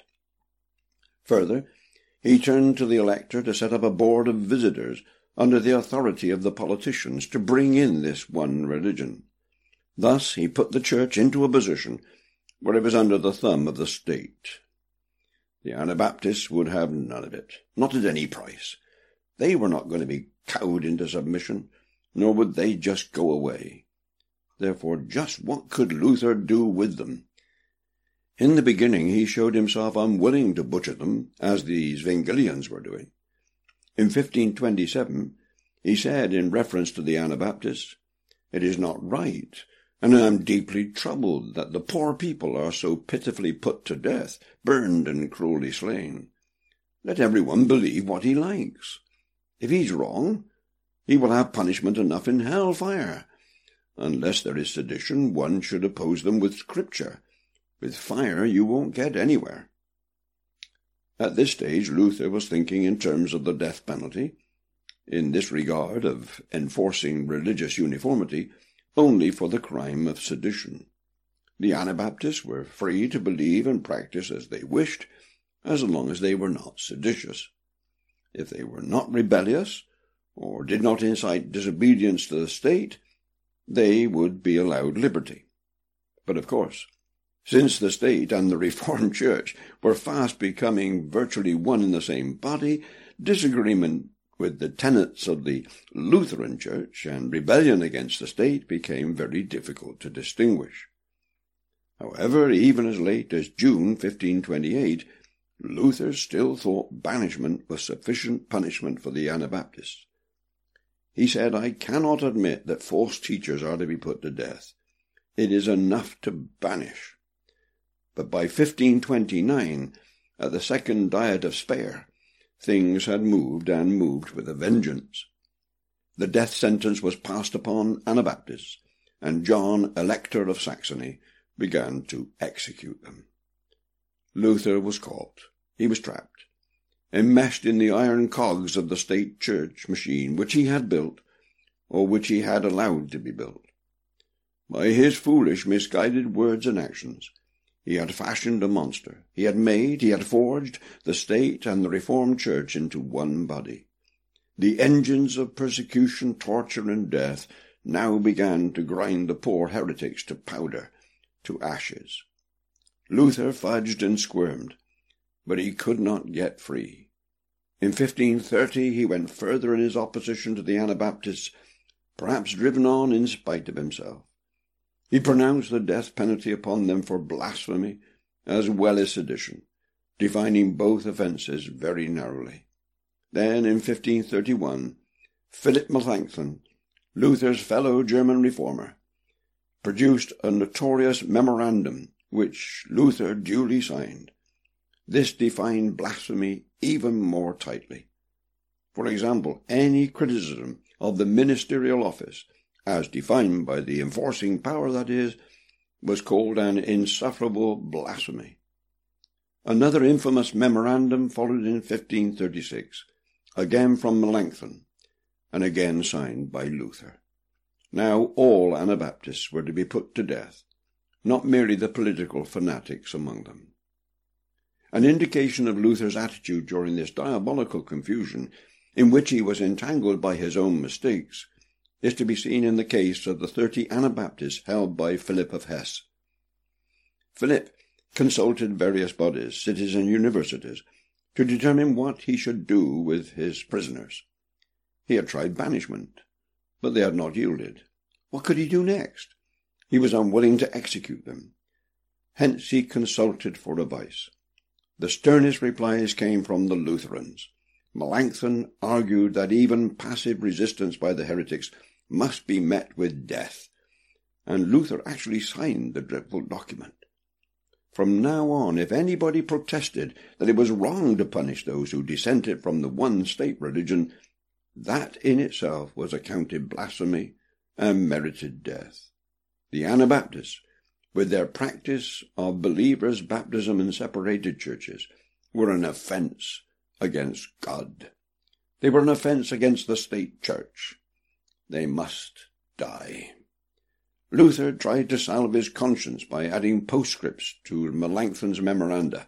Further, he turned to the elector to set up a board of visitors under the authority of the politicians to bring in this one religion. Thus he put the church into a position where it was under the thumb of the state. The Anabaptists would have none of it, not at any price. They were not going to be cowed into submission, nor would they just go away. Therefore, just what could Luther do with them? In the beginning he showed himself unwilling to butcher them, as the Zwinglians were doing. In 1527 he said, in reference to the Anabaptists, "It is not right, and I am deeply troubled that the poor people are so pitifully put to death, burned and cruelly slain. Let everyone believe what he likes. If he's wrong, he will have punishment enough in hell fire. Unless there is sedition, one should oppose them with Scripture. With fire you won't get anywhere. At this stage, Luther was thinking in terms of the death penalty, in this regard of enforcing religious uniformity, only for the crime of sedition. The Anabaptists were free to believe and practice as they wished, as long as they were not seditious. If they were not rebellious, or did not incite disobedience to the state, they would be allowed liberty. But of course, since the state and the Reformed Church were fast becoming virtually one in the same body, disagreement with the tenets of the Lutheran Church and rebellion against the state became very difficult to distinguish. However, even as late as June 1528, Luther still thought banishment was sufficient punishment for the Anabaptists. He said, "I cannot admit that false teachers are to be put to death. It is enough to banish." But by 1529, at the Second Diet of Speyer, things had moved, and moved with a vengeance. The death sentence was passed upon Anabaptists, and John, Elector of Saxony, began to execute them. Luther was caught. He was trapped, enmeshed in the iron cogs of the state church machine which he had built, or which he had allowed to be built. By his foolish, misguided words and actions, he had fashioned a monster. He had forged the state and the Reformed Church into one body. The engines of persecution, torture, and death now began to grind the poor heretics to powder, to ashes. Luther fudged and squirmed, but he could not get free. In 1530 he went further in his opposition to the Anabaptists, perhaps driven on in spite of himself. He pronounced the death penalty upon them for blasphemy as well as sedition, defining both offences very narrowly. Then, in 1531, Philip Melanchthon, Luther's fellow German reformer, produced a notorious memorandum which Luther duly signed. This defined blasphemy even more tightly. For example, any criticism of the ministerial office, as defined by the enforcing power, that is, was called an insufferable blasphemy. Another infamous memorandum followed in 1536, again from Melanchthon, and again signed by Luther. Now all Anabaptists were to be put to death, not merely the political fanatics among them. An indication of Luther's attitude during this diabolical confusion, in which he was entangled by his own mistakes, is to be seen in the case of the 30 Anabaptists held by Philip of Hesse. Philip consulted various bodies, cities, and universities to determine what he should do with his prisoners. He had tried banishment, but they had not yielded. What could he do next? He was unwilling to execute them. Hence he consulted for advice. The sternest replies came from the Lutherans. Melanchthon argued that even passive resistance by the heretics must be met with death, and Luther actually signed the dreadful document. From now on, if anybody protested that it was wrong to punish those who dissented from the one state religion, that in itself was accounted blasphemy and merited death. The Anabaptists, with their practice of believers' baptism in separated churches, were an offense against God. They were an offense against the state church. They must die. Luther tried to salve his conscience by adding postscripts to Melanchthon's memoranda.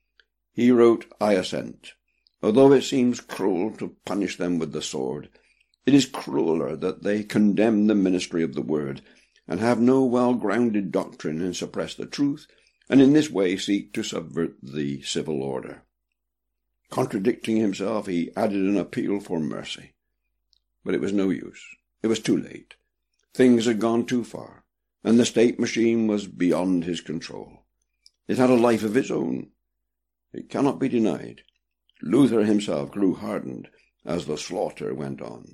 He wrote, "I assent. Although it seems cruel to punish them with the sword, it is crueler that they condemn the ministry of the word, and have no well-grounded doctrine, and suppress the truth, and in this way seek to subvert the civil order." Contradicting himself, he added an appeal for mercy. But it was no use. It was too late. Things had gone too far, and the state machine was beyond his control. It had a life of its own. It cannot be denied. Luther himself grew hardened as the slaughter went on.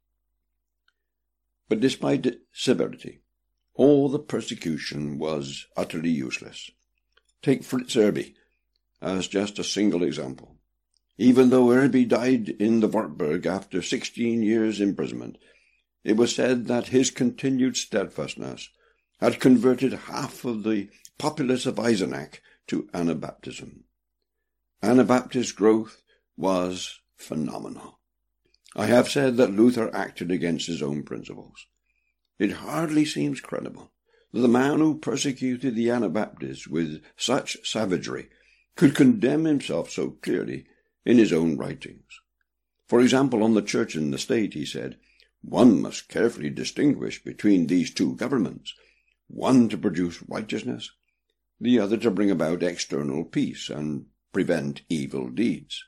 But despite its severity, all the persecution was utterly useless. Take Fritz Irby as just a single example. Even though Irby died in the Wartburg after 16 years' imprisonment, it was said that his continued steadfastness had converted half of the populace of Eisenach to Anabaptism. Anabaptist growth was phenomenal. I have said that Luther acted against his own principles. It hardly seems credible that the man who persecuted the Anabaptists with such savagery could condemn himself so clearly in his own writings. For example, on the church and the state, he said, "One must carefully distinguish between these two governments, one to produce righteousness, the other to bring about external peace and prevent evil deeds."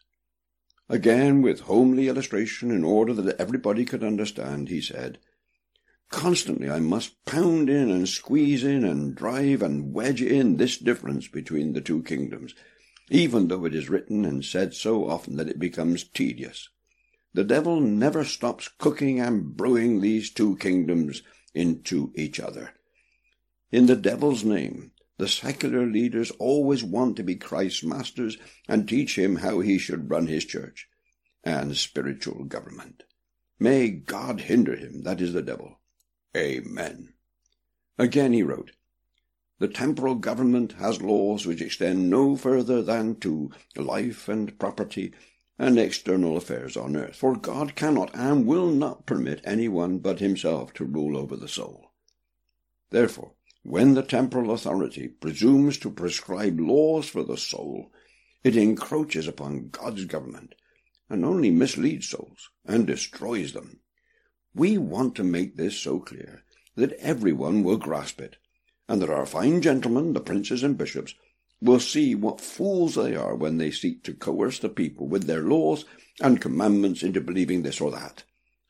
Again, with homely illustration, in order that everybody could understand, he said, "Constantly I must pound in and squeeze in and drive and wedge in this difference between the two kingdoms, even though it is written and said so often that it becomes tedious. The devil never stops cooking and brewing these two kingdoms into each other. In the devil's name, the secular leaders always want to be Christ's masters and teach him how he should run his church and spiritual government. May God hinder him, that is the devil. Amen." Again he wrote, "The temporal government has laws which extend no further than to life and property and external affairs on earth, for God cannot and will not permit anyone but himself to rule over the soul. Therefore, when the temporal authority presumes to prescribe laws for the soul, it encroaches upon God's government, and only misleads souls and destroys them. We want to make this so clear that everyone will grasp it, and that our fine gentlemen, the princes and bishops, will see what fools they are when they seek to coerce the people with their laws and commandments into believing this or that.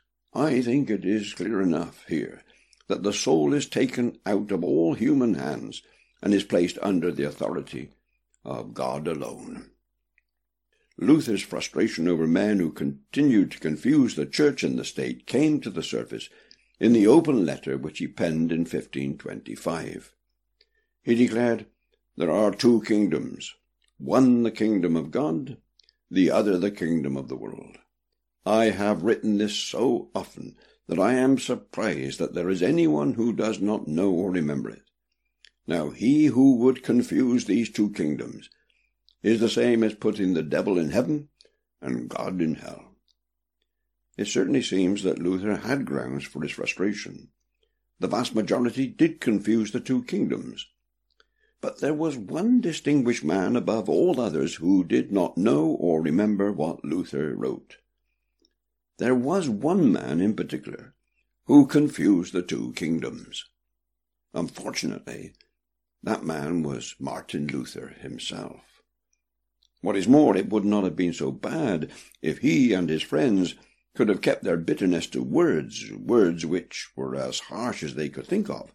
I think it is clear enough here that the soul is taken out of all human hands and is placed under the authority of God alone." Luther's frustration over men who continued to confuse the church and the state came to the surface in the open letter which he penned in 1525. He declared, "There are two kingdoms, one the kingdom of God, the other the kingdom of the world. I have written this so often that I am surprised that there is anyone who does not know or remember it. Now he who would confuse these two kingdoms is the same as putting the devil in heaven and God in hell." It certainly seems that Luther had grounds for his frustration. The vast majority did confuse the two kingdoms. But there was one distinguished man above all others who did not know or remember what Luther wrote. There was one man in particular who confused the two kingdoms. Unfortunately, that man was Martin Luther himself. What is more, it would not have been so bad if he and his friends could have kept their bitterness to words which were as harsh as they could think of.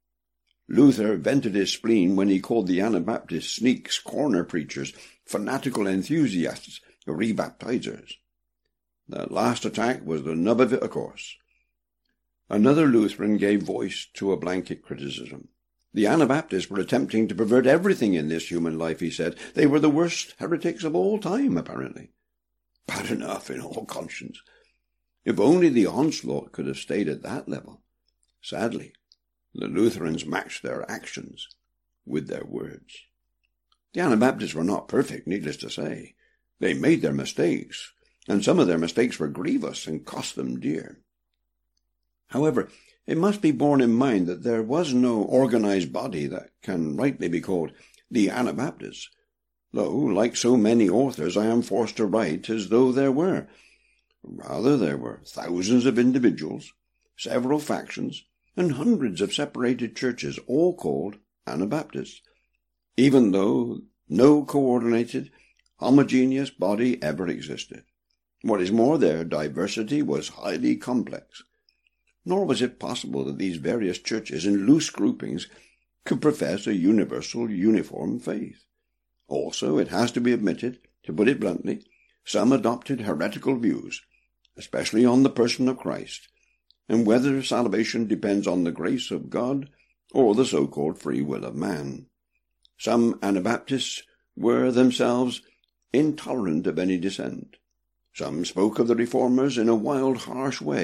Luther vented his spleen when he called the Anabaptist sneaks, corner preachers, fanatical enthusiasts, rebaptizers. That last attack was the nub of it, of course. Another Lutheran gave voice to a blanket criticism. The Anabaptists were attempting to pervert everything in this human life, he said. They were the worst heretics of all time, apparently. Bad enough in all conscience. If only the onslaught could have stayed at that level. Sadly, the Lutherans matched their actions with their words. The Anabaptists were not perfect, needless to say. They made their mistakes, and some of their mistakes were grievous and cost them dear. However, it must be borne in mind that there was no organized body that can rightly be called the Anabaptists, though, like so many authors, I am forced to write as though there were. Rather, there were thousands of individuals, several factions, and hundreds of separated churches, all called Anabaptists, even though no coordinated, homogeneous body ever existed. What is more, their diversity was highly complex. Nor was it possible that these various churches in loose groupings could profess a universal, uniform faith. Also, it has to be admitted, to put it bluntly, some adopted heretical views, especially on the person of Christ, and whether salvation depends on the grace of God or the so-called free will of man. Some Anabaptists were themselves intolerant of any dissent. Some spoke of the Reformers in a wild, harsh way,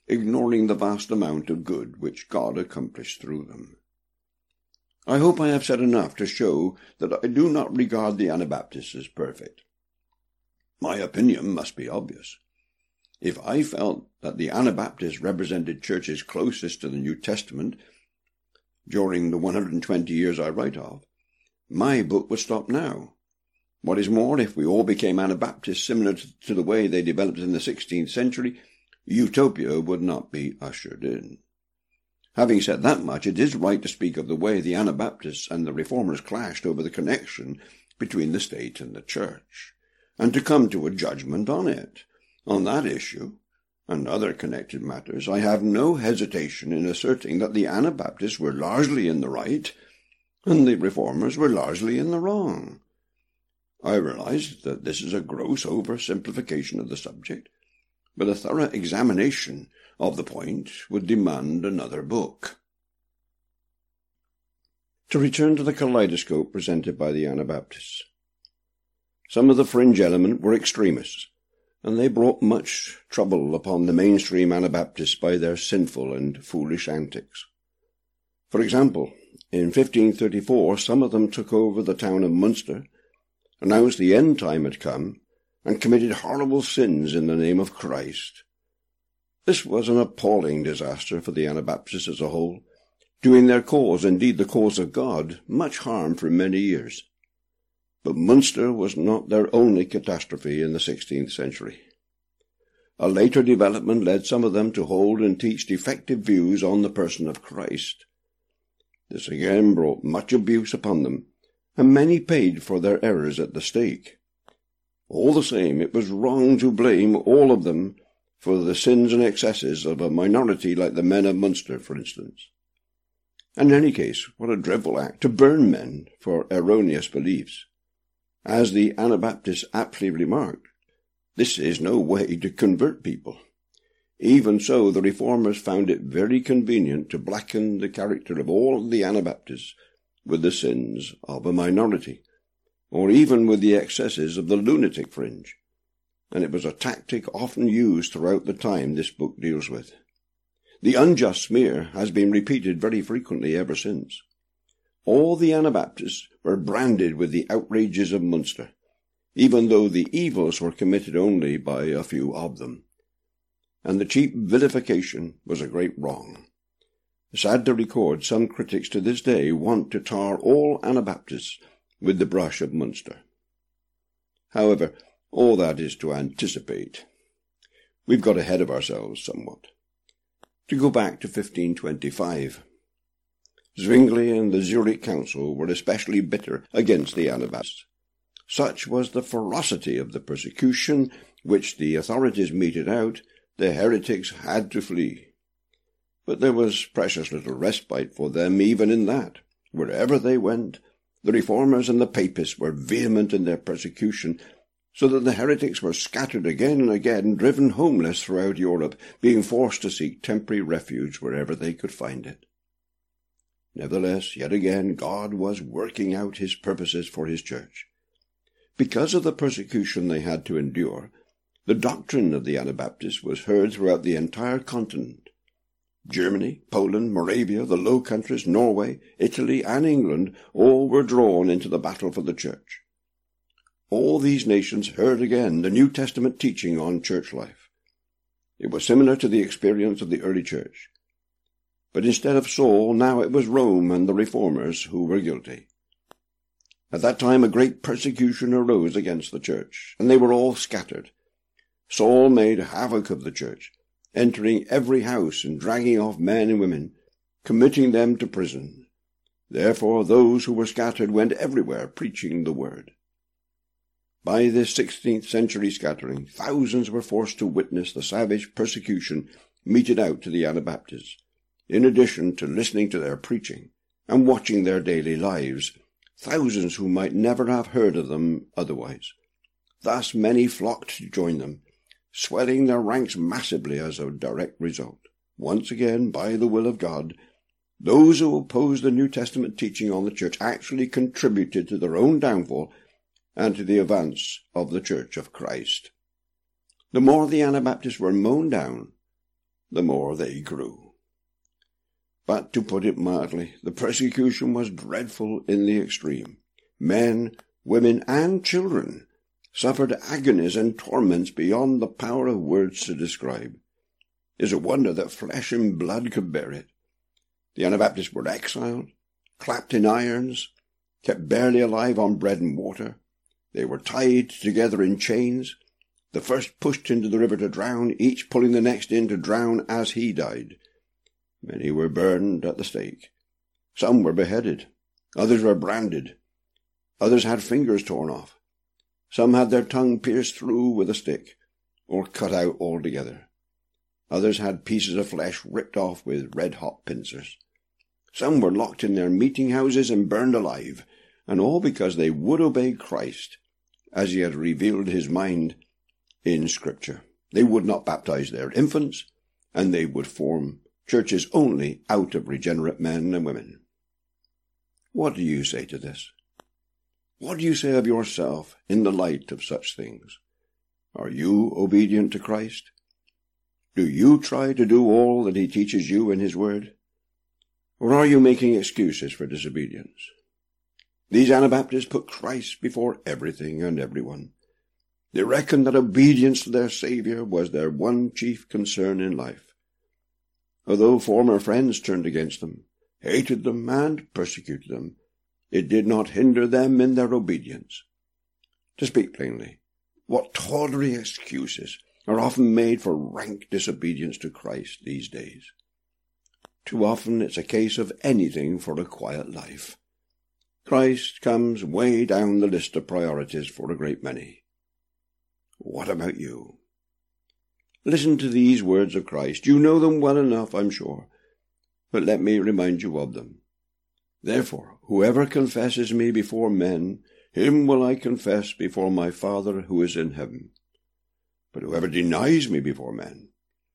ignoring the vast amount of good which God accomplished through them. I hope I have said enough to show that I do not regard the Anabaptists as perfect. My opinion must be obvious. If I felt that the Anabaptists represented churches closest to the New Testament during the 120 years I write of, my book would stop now. What is more, if we all became Anabaptists similar to the way they developed in the 16th century, utopia would not be ushered in. Having said that much, it is right to speak of the way the Anabaptists and the Reformers clashed over the connection between the state and the church, and to come to a judgment on it. On that issue, and other connected matters, I have no hesitation in asserting that the Anabaptists were largely in the right, and the Reformers were largely in the wrong. I realize that this is a gross oversimplification of the subject, but a thorough examination of the point would demand another book. To return to the kaleidoscope presented by the Anabaptists. Some of the fringe element were extremists, and they brought much trouble upon the mainstream Anabaptists by their sinful and foolish antics. For example, in 1534 some of them took over the town of Munster, announced the end time had come, and committed horrible sins in the name of Christ. This was an appalling disaster for the Anabaptists as a whole, doing their cause, indeed the cause of God, much harm for many years. But Munster was not their only catastrophe in the 16th century. A later development led some of them to hold and teach defective views on the person of Christ. This again brought much abuse upon them, and many paid for their errors at the stake. All the same, it was wrong to blame all of them for the sins and excesses of a minority like the men of Munster, for instance. In any case, what a dreadful act to burn men for erroneous beliefs. As the Anabaptists aptly remarked, this is no way to convert people. Even so, the Reformers found it very convenient to blacken the character of all the Anabaptists with the sins of a minority, or even with the excesses of the lunatic fringe, and it was a tactic often used throughout the time this book deals with. The unjust smear has been repeated very frequently ever since. All the Anabaptists were branded with the outrages of Munster, even though the evils were committed only by a few of them. And the cheap vilification was a great wrong. Sad to record, some critics to this day want to tar all Anabaptists with the brush of Munster. However, all that is to anticipate. We've got ahead of ourselves somewhat. To go back to 1525. Zwingli and the Zurich Council were especially bitter against the Anabaptists. Such was the ferocity of the persecution which the authorities meted out, the heretics had to flee. But there was precious little respite for them even in that. Wherever they went, the Reformers and the Papists were vehement in their persecution, so that the heretics were scattered again and again, driven homeless throughout Europe, being forced to seek temporary refuge wherever they could find it. Nevertheless, yet again, God was working out his purposes for his church. Because of the persecution they had to endure, the doctrine of the Anabaptists was heard throughout the entire continent. Germany, Poland, Moravia, the Low Countries, Norway, Italy, and England all were drawn into the battle for the church. All these nations heard again the New Testament teaching on church life. It was similar to the experience of the early church. But instead of Saul, now it was Rome and the Reformers who were guilty. At that time a great persecution arose against the church, and they were all scattered. Saul made havoc of the church, entering every house and dragging off men and women, committing them to prison. Therefore those who were scattered went everywhere preaching the word. By this 16th century scattering, thousands were forced to witness the savage persecution meted out to the Anabaptists, in addition to listening to their preaching and watching their daily lives, thousands who might never have heard of them otherwise. Thus many flocked to join them, swelling their ranks massively as a direct result. Once again, by the will of God, those who opposed the New Testament teaching on the church actually contributed to their own downfall and to the advance of the Church of Christ. The more the Anabaptists were mown down, the more they grew. But, to put it mildly, the persecution was dreadful in the extreme. Men, women, and children suffered agonies and torments beyond the power of words to describe. Is it wonder that flesh and blood could bear it? The Anabaptists were exiled, clapped in irons, kept barely alive on bread and water. They were tied together in chains, the first pushed into the river to drown, each pulling the next in to drown as he died. Many were burned at the stake. Some were beheaded. Others were branded. Others had fingers torn off. Some had their tongue pierced through with a stick, or cut out altogether. Others had pieces of flesh ripped off with red-hot pincers. Some were locked in their meeting-houses and burned alive, and all because they would obey Christ, as he had revealed his mind in Scripture. They would not baptize their infants, and they would form churches only out of regenerate men and women. What do you say to this? What do you say of yourself in the light of such things? Are you obedient to Christ? Do you try to do all that he teaches you in his word? Or are you making excuses for disobedience? These Anabaptists put Christ before everything and everyone. They reckoned that obedience to their Saviour was their one chief concern in life. Although former friends turned against them, hated them, and persecuted them, it did not hinder them in their obedience. To speak plainly, what tawdry excuses are often made for rank disobedience to Christ these days. Too often it's a case of anything for a quiet life. Christ comes way down the list of priorities for a great many. What about you? Listen to these words of Christ. You know them well enough, I'm sure, but let me remind you of them. Therefore, whoever confesses me before men, him will I confess before my Father who is in heaven. But whoever denies me before men,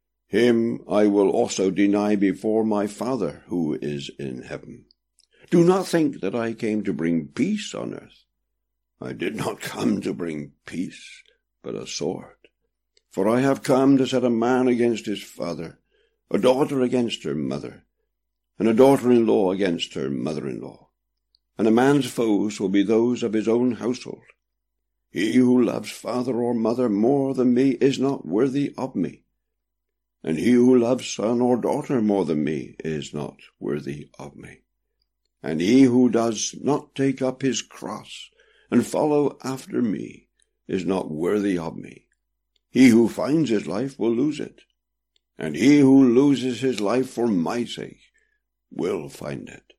him I will also deny before my Father who is in heaven. Do not think that I came to bring peace on earth. I did not come to bring peace, but a sword. For I have come to set a man against his father, a daughter against her mother, and a daughter-in-law against her mother-in-law. And a man's foes will be those of his own household. He who loves father or mother more than me is not worthy of me. And he who loves son or daughter more than me is not worthy of me. And he who does not take up his cross and follow after me is not worthy of me. He who finds his life will lose it, and he who loses his life for my sake will find it.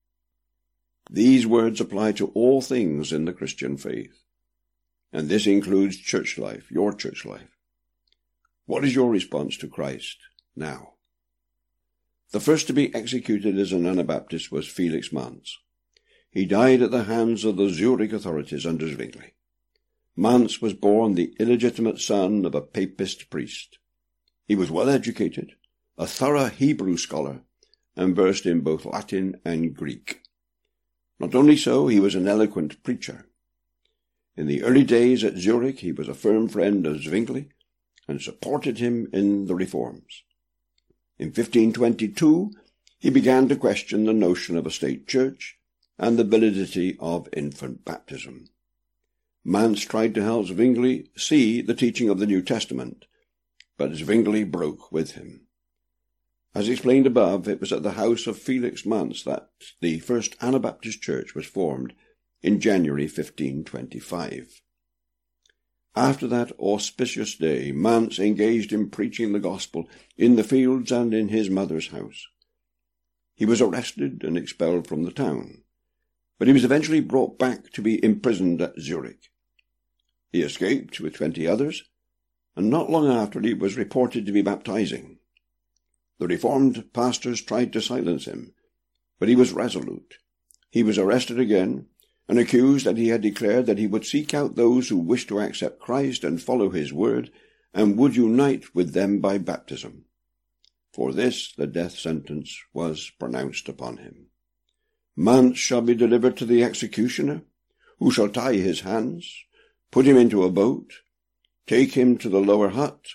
These words apply to all things in the Christian faith, and this includes church life, your church life. What is your response to Christ now? The first to be executed as an Anabaptist was Felix Manz. He died at the hands of the Zurich authorities under Zwingli. Manz was born the illegitimate son of a papist priest. He was well educated, a thorough Hebrew scholar, and versed in both Latin and Greek. Not only so, he was an eloquent preacher. In the early days at Zurich, he was a firm friend of Zwingli and supported him in the reforms. In 1522, he began to question the notion of a state church and the validity of infant baptism. Manz tried to help Zwingli see the teaching of the New Testament, but Zwingli broke with him. As explained above, it was at the house of Felix Manz that the first Anabaptist church was formed in January 1525. After that auspicious day, Manz engaged in preaching the gospel in the fields and in his mother's house. He was arrested and expelled from the town, but he was eventually brought back to be imprisoned at Zurich. He escaped with 20 others, and not long after he was reported to be baptizing. The Reformed pastors tried to silence him, but he was resolute. He was arrested again, and accused that he had declared that he would seek out those who wished to accept Christ and follow his word, and would unite with them by baptism. For this the death sentence was pronounced upon him. Manz shall be delivered to the executioner, who shall tie his hands, put him into a boat, take him to the lower hut,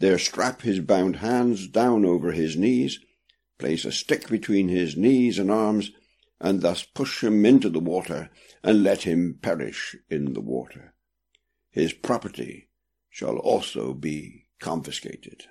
There strap his bound hands down over his knees, place a stick between his knees and arms, and thus push him into the water, and let him perish in the water. His property shall also be confiscated.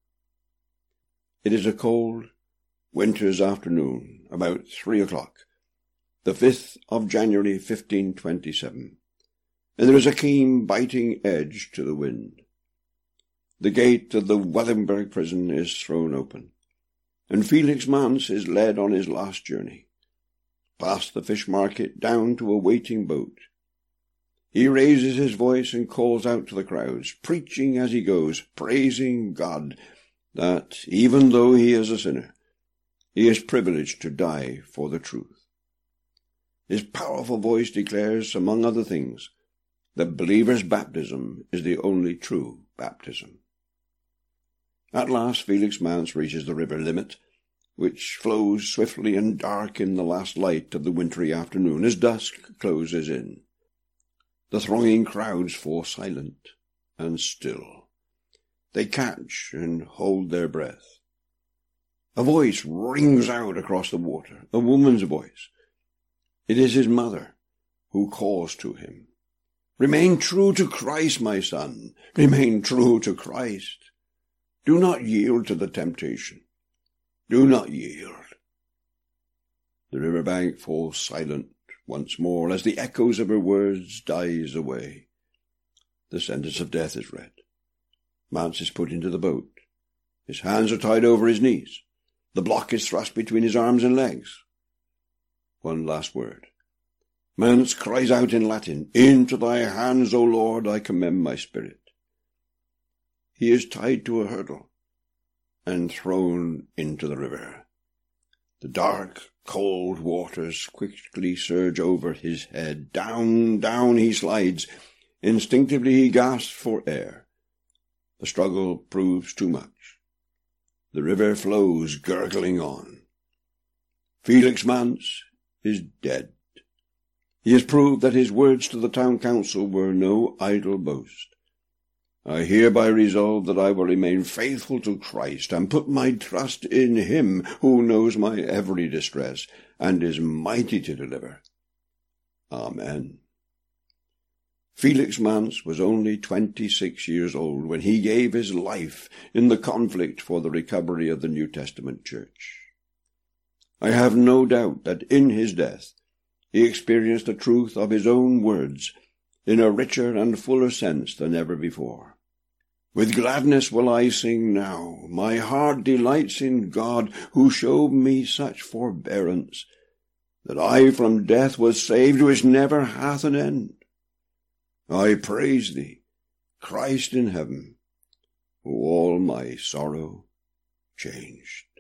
It is a cold winter's afternoon, about 3 o'clock, the 5th of January 1527, and there is a keen biting edge to the wind. The gate of the Wellenberg prison is thrown open, and Felix Manz is led on his last journey, past the fish market down to a waiting boat. He raises his voice and calls out to the crowds, preaching as he goes, praising God, that even though he is a sinner, he is privileged to die for the truth. His powerful voice declares, among other things, that believers' baptism is the only true baptism. At last Felix Manz reaches the river Limmat, which flows swiftly and dark in the last light of the wintry afternoon as dusk closes in. The thronging crowds fall silent and still. They catch and hold their breath. A voice rings out across the water, a woman's voice. It is his mother who calls to him. Remain true to Christ, my son. Remain true to Christ. Do not yield to the temptation. Do not yield. The river bank falls silent once more as the echoes of her words dies away. The sentence of death is read. Manz is put into the boat. His hands are tied over his knees. The block is thrust between his arms and legs. One last word. Manz cries out in Latin, Into thy hands, O Lord, I commend my spirit. He is tied to a hurdle and thrown into the river. The dark, cold waters quickly surge over his head. Down, down he slides. Instinctively he gasps for air. The struggle proves too much. The river flows gurgling on. Felix Manz is dead. He has proved that his words to the town council were no idle boast. I hereby resolve that I will remain faithful to Christ and put my trust in him who knows my every distress and is mighty to deliver. Amen. Felix Manz was only 26 years old when he gave his life in the conflict for the recovery of the New Testament Church. I have no doubt that in his death he experienced the truth of his own words in a richer and fuller sense than ever before. With gladness will I sing now. My heart delights in God, who showed me such forbearance, that I from death was saved, which never hath an end. I praise thee, Christ in heaven, who all my sorrow changed.